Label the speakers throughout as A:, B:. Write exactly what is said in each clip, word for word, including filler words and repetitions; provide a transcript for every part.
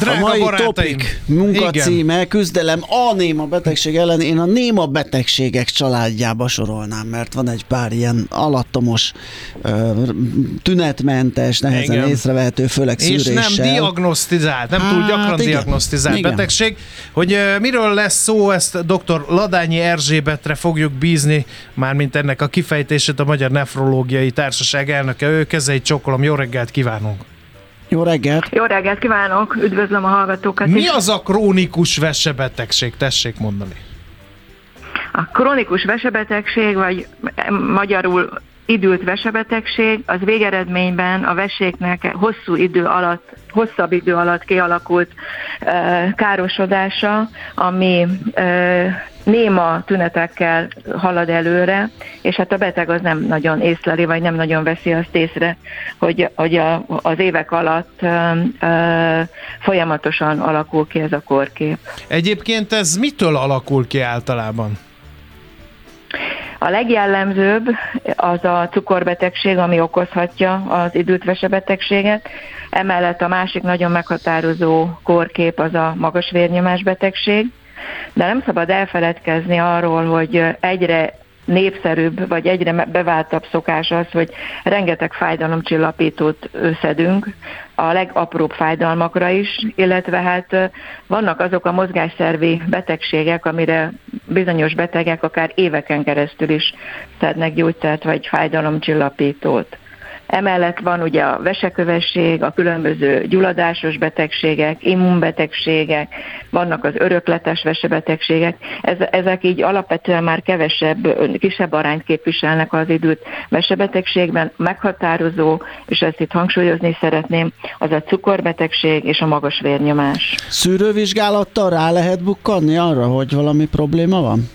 A: Drága
B: a mai
A: barátaim.
B: topik munkacíme, küzdelem a néma betegség ellen. Én a néma betegségek családjába sorolnám, mert van egy pár ilyen alattomos, tünetmentes, nehezen igen. észrevehető, főleg szűréssel.
A: És nem diagnosztizált, nem hát, túl gyakran igen. diagnosztizált igen. betegség. Hogy uh, miről lesz szó, ezt dr. Ladányi Erzsébetre fogjuk bízni, mármint ennek a kifejtését a Magyar Nefrológiai Társaság elnöke. Ő kezeit csókolom, jó reggelt kívánunk!
B: Jó reggelt!
C: Jó reggelt kívánok, üdvözlöm a hallgatókat.
A: Mi
C: is.
A: az a krónikus vesebetegség? Tessék mondani.
C: A krónikus vesebetegség, vagy magyarul idült vesebetegség, az végeredményben a veséknek hosszú idő alatt, hosszabb idő alatt kialakult uh, károsodása, ami uh, néma tünetekkel halad előre, és hát a beteg az nem nagyon észleli, vagy nem nagyon veszi azt észre, hogy, hogy a, az évek alatt ö, ö, folyamatosan alakul ki ez a kórkép.
A: Egyébként ez mitől alakul ki általában?
C: A legjellemzőbb az a cukorbetegség, ami okozhatja az idült vesebetegséget. Emellett a másik nagyon meghatározó kórkép az a magas vérnyomás betegség. De nem szabad elfeledkezni arról, hogy egyre népszerűbb, vagy egyre beváltabb szokás az, hogy rengeteg fájdalomcsillapítót szedünk a legapróbb fájdalmakra is, illetve hát vannak azok a mozgásszervi betegségek, amire bizonyos betegek akár éveken keresztül is szednek gyógyszert vagy fájdalomcsillapítót. Emellett van ugye a vesekövesség, a különböző gyulladásos betegségek, immunbetegségek, vannak az örökletes vesebetegségek. Ezek így alapvetően már kevesebb, kisebb arányt képviselnek az idült vesebetegségben. Meghatározó, és ezt itt hangsúlyozni szeretném, az a cukorbetegség és a magas vérnyomás.
B: Szűrővizsgálattal rá lehet bukkanni arra, hogy valami probléma van?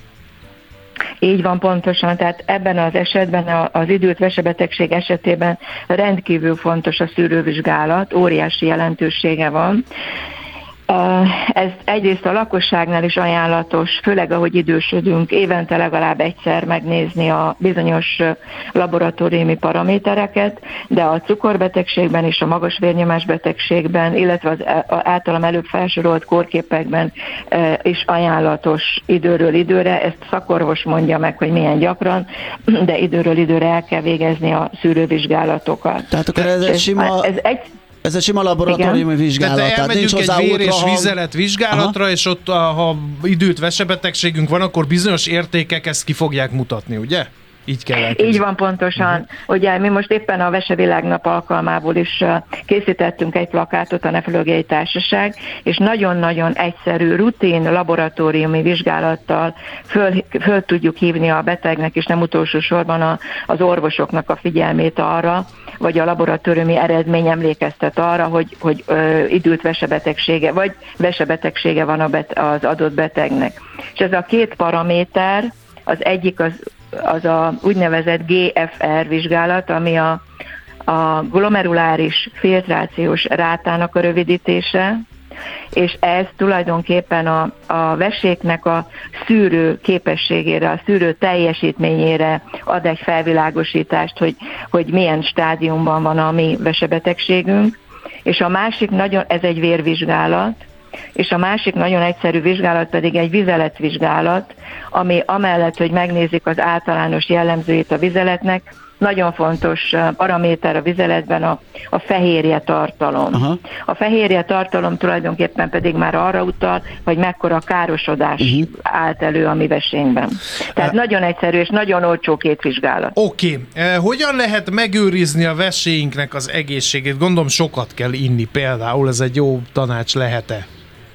C: Így van pontosan, tehát ebben az esetben az idült vesebetegség esetében rendkívül fontos a szűrővizsgálat, óriási jelentősége van. Ez egyrészt a lakosságnál is ajánlatos, főleg ahogy idősödünk, évente legalább egyszer megnézni a bizonyos laboratóriumi paramétereket, de a cukorbetegségben és a magas vérnyomás betegségben, illetve az általam előbb felsorolt kórképekben is ajánlatos időről időre. Ezt szakorvos mondja meg, hogy milyen gyakran, de időről időre el kell végezni a szűrővizsgálatokat.
B: Tehát akkor ez egy sima... Ez egy... Ez egy sima laboratóriumi vizsgálat.
A: Tehát elmegyünk egy vér és vizelet vizsgálatra, aha. és ott, ha idült vesebetegségünk van, akkor bizonyos értékek ezt ki fogják mutatni, ugye? Így kell elkezdeni.
C: Így van pontosan. Uh-huh. Ugye mi most éppen a Vesevilágnap alkalmából is készítettünk egy plakátot, a Nefrológiai Társaság, és nagyon-nagyon egyszerű, rutin laboratóriumi vizsgálattal föl, föl tudjuk hívni a betegnek, és nem utolsó sorban a, az orvosoknak a figyelmét arra, vagy a laboratóriumi eredmény emlékeztet arra, hogy, hogy ö, idült vesebetegsége, vagy vesebetegsége van a bet, az adott betegnek. És ez a két paraméter, az egyik az, az a úgynevezett gé ef er vizsgálat, ami a, a glomeruláris filtrációs rátának a rövidítése, és ez tulajdonképpen a, a veséknek a szűrő képességére, a szűrő teljesítményére ad egy felvilágosítást, hogy, hogy milyen stádiumban van a mi vesebetegségünk, és a másik nagyon, ez egy vérvizsgálat, és a másik nagyon egyszerű vizsgálat pedig egy vizeletvizsgálat, ami amellett, hogy megnézik az általános jellemzőit a vizeletnek, nagyon fontos paraméter a vizeletben a, a fehérje tartalom. Aha. A fehérje tartalom tulajdonképpen pedig már arra utal, hogy mekkora károsodás uh-huh. állt elő a mi vesénkben. Tehát uh, nagyon egyszerű és nagyon olcsó két vizsgálat.
A: Oké. Okay. Hogyan lehet megőrizni a veséinknek az egészségét? Gondolom sokat kell inni például, ez egy jó tanács lehet-e?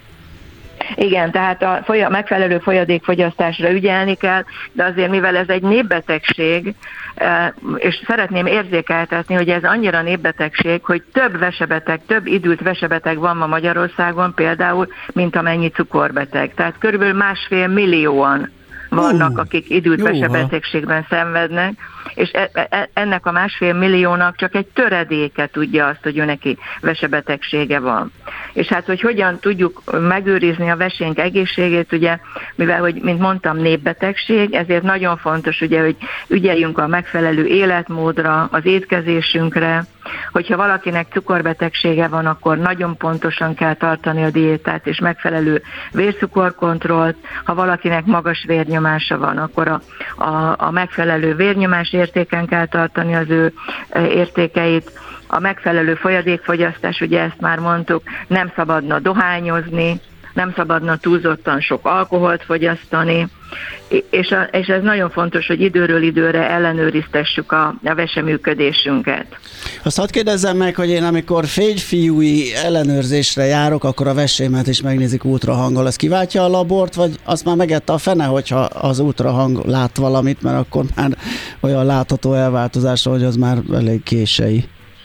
C: Igen, tehát a folya, megfelelő folyadékfogyasztásra ügyelni kell, de azért mivel ez egy népbetegség, és szeretném érzékeltetni, hogy ez annyira népbetegség, hogy több vesebeteg, több idült vesebeteg van ma Magyarországon például, mint amennyi cukorbeteg. Tehát körülbelül másfél millióan vannak, akik idült vesebetegségben szenvednek, és ennek a másfél milliónak csak egy töredéke tudja azt, hogy ő neki vesebetegsége van. És hát, hogy hogyan tudjuk megőrizni a vesénk egészségét, ugye, mivel, hogy, mint mondtam, népbetegség, ezért nagyon fontos, ugye, hogy ügyeljünk a megfelelő életmódra, az étkezésünkre, hogyha valakinek cukorbetegsége van, akkor nagyon pontosan kell tartani a diétát és megfelelő vércukorkontrollt. Ha valakinek magas vérnyomása van, akkor a, a, a megfelelő vérnyomás értéken kell tartani az ő értékeit. A megfelelő folyadékfogyasztás, ugye ezt már mondtuk, nem szabadna dohányozni, nem szabadna túlzottan sok alkoholt fogyasztani, és, a, és ez nagyon fontos, hogy időről időre ellenőriztessük a, a veseműködésünket.
B: Azt hadd kérdezzem meg, hogy én amikor férfiúi ellenőrzésre járok, akkor a vesémet is megnézik ultrahanggal. Ez kiváltja a labort, vagy azt már megette a fene, hogyha az ultrahang lát valamit, mert akkor már olyan látható elváltozás, hogy az már elég késői.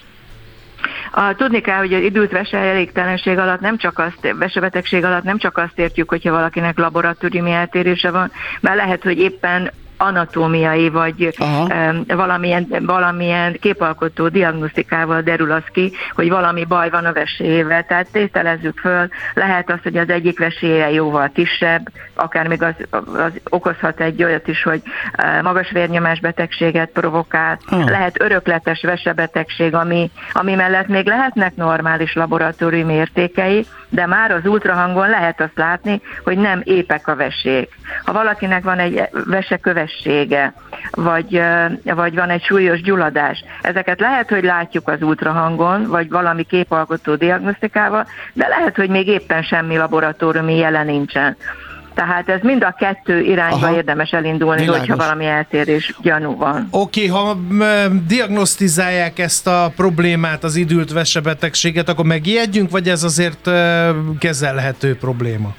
C: A, tudni kell, hogy az időt veseelégtelenség alatt nem csak azt, vesebetegség alatt nem csak azt értjük, hogyha valakinek laboratóriumi eltérése van, mert lehet, hogy éppen anatómiai vagy um, valamilyen, valamilyen képalkotó diagnosztikával derül az ki, hogy valami baj van a veséjével. Tehát tételezzük föl, lehet az, hogy az egyik veséje jóval kisebb, akár még az, az okozhat egy olyat is, hogy uh, magas vérnyomás betegséget provokál. Ah. Lehet örökletes vesebetegség, ami, ami mellett még lehetnek normális laboratóriumi értékei, de már az ultrahangon lehet azt látni, hogy nem épek a vesék. Ha valakinek van egy vesekövessége, vagy, vagy van egy súlyos gyulladás, ezeket lehet, hogy látjuk az ultrahangon, vagy valami képalkotó diagnosztikával, de lehet, hogy még éppen semmi laboratóriumi jele nincsen. Tehát ez mind a kettő irányba Aha. érdemes elindulni, Világos. hogyha valami eltérés gyanú van.
A: Oké, okay, ha diagnosztizálják ezt a problémát, az idült vesebetegséget, akkor megijedjünk, vagy ez azért kezelhető probléma?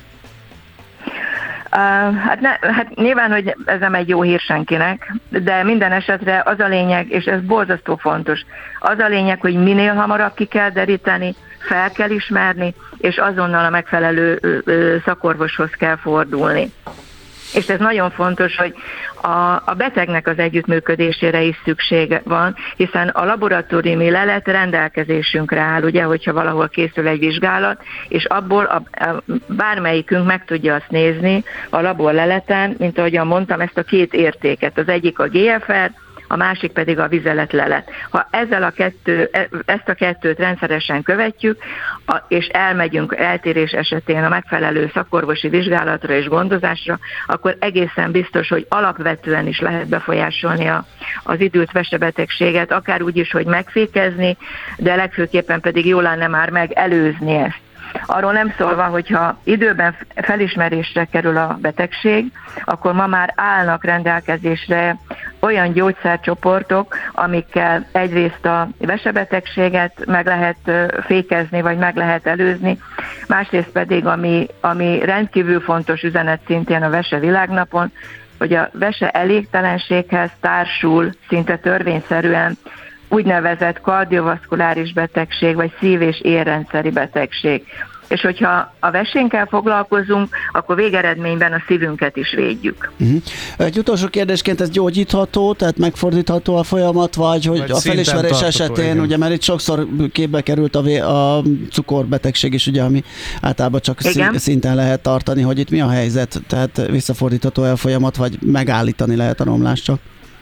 C: Uh, hát, ne, hát nyilván, hogy ez nem egy jó hír senkinek, de minden esetre az a lényeg, és ez borzasztó fontos, az a lényeg, hogy minél hamarabb ki kell deríteni, fel kell ismerni, és azonnal a megfelelő ö, ö, szakorvoshoz kell fordulni. És ez nagyon fontos, hogy a, a betegnek az együttműködésére is szükség van, hiszen a laboratóriumi lelet rendelkezésünkre áll, ugye, hogyha valahol készül egy vizsgálat, és abból a, a, bármelyikünk meg tudja azt nézni a labor leleten, mint ahogyan mondtam, ezt a két értéket. Az egyik a gé ef er, a másik pedig a vizeletlelet. Ha ezzel a kettő, ezt a kettőt rendszeresen követjük, és elmegyünk eltérés esetén a megfelelő szakorvosi vizsgálatra és gondozásra, akkor egészen biztos, hogy alapvetően is lehet befolyásolni a, az idült vesebetegséget, akár úgy is, hogy megfékezni, de legfőképpen pedig jól lenne már megelőzni ezt. Arról nem szólva, hogyha időben felismerésre kerül a betegség, akkor ma már állnak rendelkezésre olyan gyógyszercsoportok, amikkel egyrészt a vesebetegséget meg lehet fékezni, vagy meg lehet előzni, másrészt pedig, ami, ami rendkívül fontos üzenet szintén a Vese Világnapon, hogy a vese elégtelenséghez társul szinte törvényszerűen úgynevezett kardiovaszkuláris betegség, vagy szív- és érrendszeri betegség. És hogyha a vesénkkel foglalkozunk, akkor végeredményben a szívünket is védjük.
B: Uh-huh. Egy utolsó kérdésként, ez gyógyítható, tehát megfordítható a folyamat, vagy hogy vagy a felismerés tartató, esetén, igen. Ugye, mert itt sokszor képbe került a, vé- a cukorbetegség is, ugye, ami általában csak igen. szinten lehet tartani, hogy itt mi a helyzet, tehát visszafordítható a folyamat, vagy megállítani lehet a romlást csak?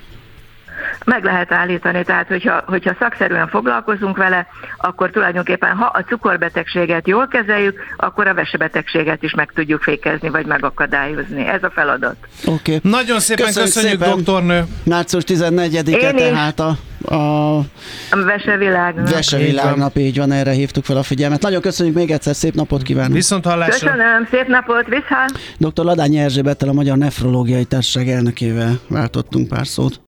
C: Meg lehet állítani, tehát hogyha, hogyha szakszerűen foglalkozunk vele, akkor tulajdonképpen, ha a cukorbetegséget jól kezeljük, akkor a vesebetegséget is meg tudjuk fékezni, vagy megakadályozni. Ez a feladat.
B: Oké. Okay.
A: Nagyon szépen köszönjük, köszönjük szépen, doktornő.
B: március tizennegyedike tehát a, a...
C: a Vesevilágnap.
B: Vesevilágnap, így van, erre hívtuk fel a figyelmet. Nagyon köszönjük még egyszer, szép napot kívánunk.
A: Viszont hallásra.
C: Köszönöm, szép napot, viszont.
B: doktor Ladányi Erzsébettel, a Magyar Nefrológiai Társaság elnökével váltottunk pár szót.